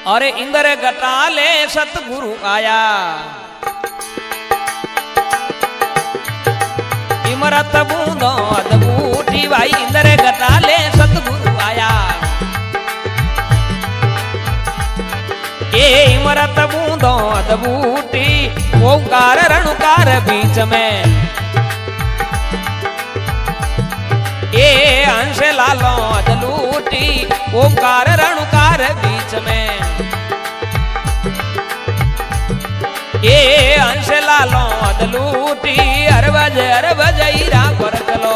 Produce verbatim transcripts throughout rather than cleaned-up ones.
अरे इंद्र गटाले सतगुरु आया, इमरत बूंदो अदबूटी भाई इंद्र गटाले सतगुरु आया। ये इमरत बूंदो अदबूटी ओंकार रणुकार बीच में, ये अंश लालो अदलूटी ओंकार रणुकार बीच में, ये अंश लालो अदलूटी अरबज अरबज ईरा परकलो,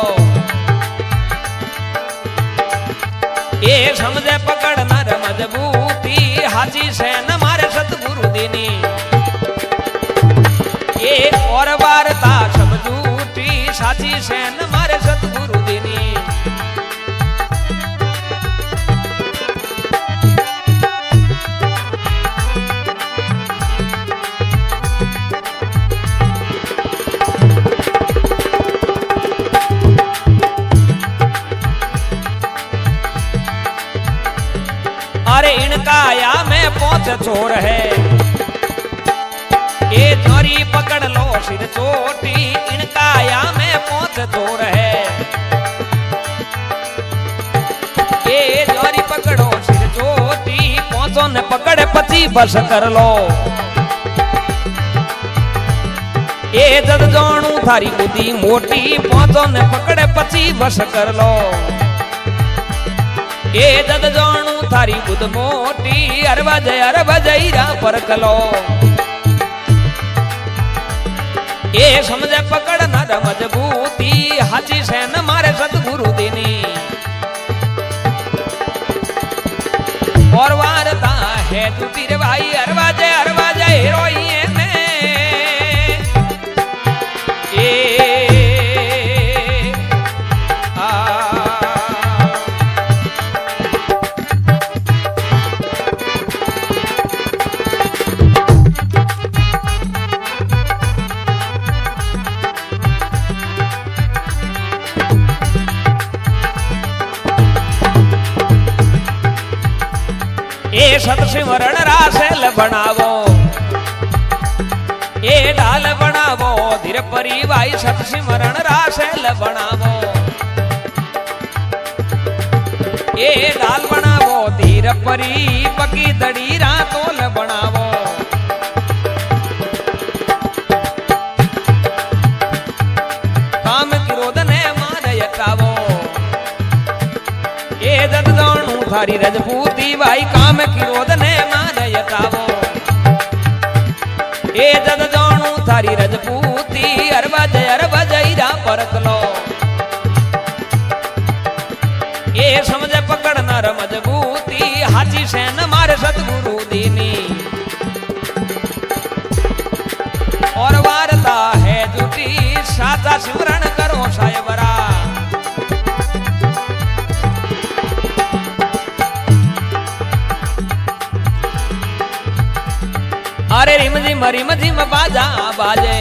ये समझे पकड़ नर मजबूती हाजी सेन मारे सतगुरु दीनी, ये और वार्ता सब झूठी साची सेन मारे सतगुरु दीनी। अरे इनका या में पहुंच छोर है, ये जोरी पकड़ लो सिर चोटी इनका या में पहुंच छोर है, ये जोरी पकड़ो सिर चोटी पहुंचो न पकड़े पची बस कर लो, ये जद जानू थारी बुद्धि मोटी पहुंचो न पकड़े पची बस कर लो, ये जद जानू थारी बुद्ध मोटी अरबज अरबज ईरा परकलो, ये समझे पकड़ नर मजबूती हाजी सेन मारे सतगुरु दीनी। और वारता है तू तीर भाई अरबज अरबज हीरोई में, ये ये सतसिमरण रासेल बनावो, ये डाल बनावो धीर परी भाई सतसिमरण रासेल बनावो, ये डाल बनावो धीर परी पकी दड़ी रातोल बनावो, काम क्रोध ने मार यकावो, ये जद जानू थारी रजपूती भाई काम क्रोध ने मान यकावो, ये जद जानू थारी रजपूती अरबज अरबज ईरा परकलो, ये समझे पकड़ नर मजबूती हाजी सेन मारे सतगुरु दीनी। और वार्ता है झूठी साचा सिमरण करो सायबरा, अरे रिम झिम रिम झिम बाजा बाजे,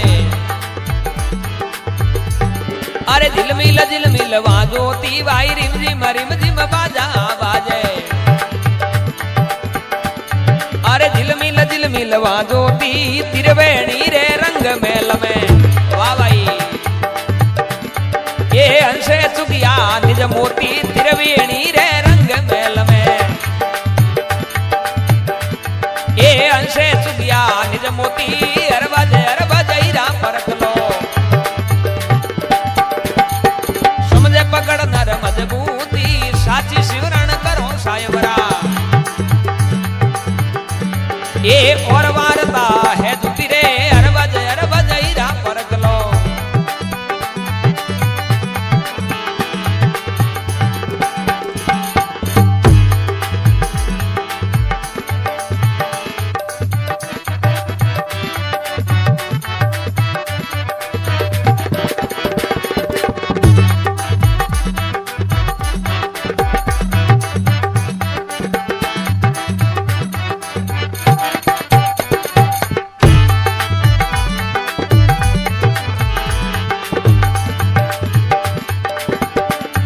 अरे झिलमिल झिलमिल वाजोती भाई रिम झिम रिम झिम बाजा बाजे, अरे झिलमिल झिलमिल वाजोती तिरवेणी रे रंग मेल में, वाह भाई ये अंशे चुकिया निज मोती तिरवेणी रे रंग मेल में, ये अंशे चुकिया निज मोती अरबज अरबज ईरा परख लो, समझे पकड़ नर मजबूती साची सिमरण करो सायबरा, ये और वार्ता है झूठी रे अरबज अरबज ईरा परख लो।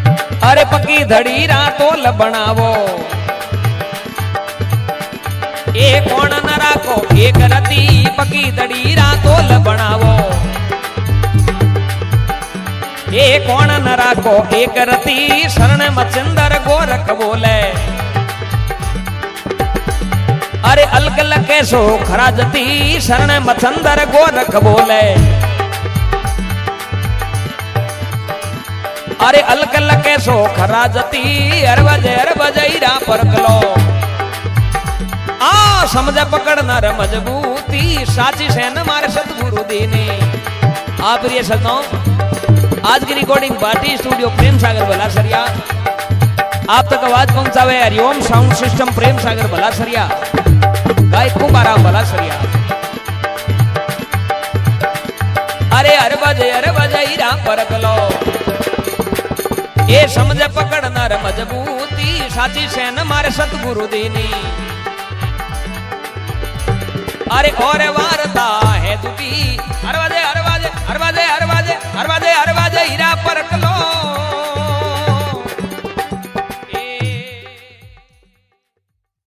अरे पक्की धड़ी रातोल बनावो, ए कौन न राखो एक रती पकी दड़ीरा तोल बनावो ए कौन न राखो एक रती शरण मचिंदर गोरख बोले अरे अलगल कैसो खराजती शरण मचंदर गोरख बोले अरे अलगल कैसो खराजती अरबज अरबजईरा परकलो आ समझ पकड़ना र मजबूती साची सेन मारे सतगुरु देने। आप प्रिय सज्जनों आज की recording party studio Prem Sagar Balasariya आप तक आवाज पहुंचावे हरिओम साउंड सिस्टम प्रेम सागर बलासरिया गाय खूब आराम बलासरिया। अरे अरे बजे अरे बजईरा परकलो ये समझ पकड़ना र मजबूती साची सेन मारे सतगुरु देनी। अरे और वारता है दुखी अरे